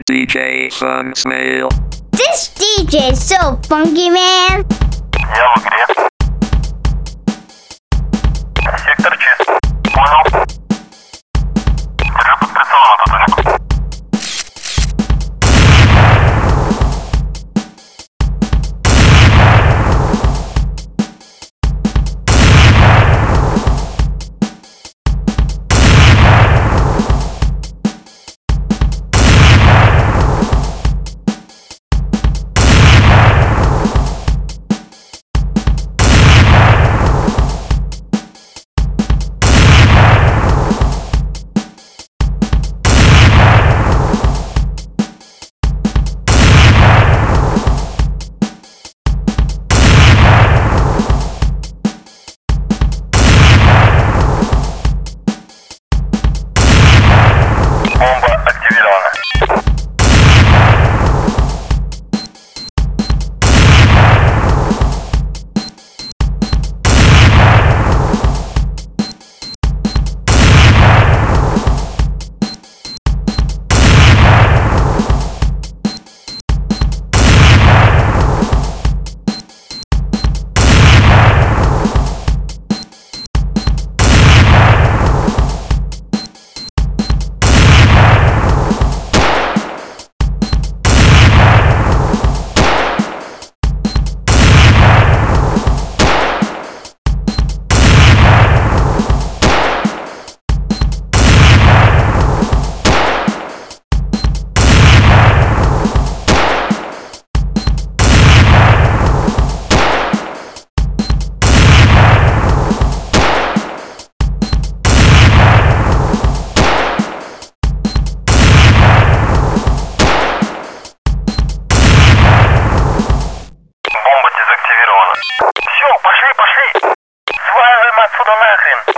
DJ Fun Snail. This DJ's so funky, man. Я в игре. Сектор чист. Понял. Держи под прицелом эту точку. Бомба активирована. Бомба дезактивирована. Все, пошли. Сваливаем отсюда нахрен.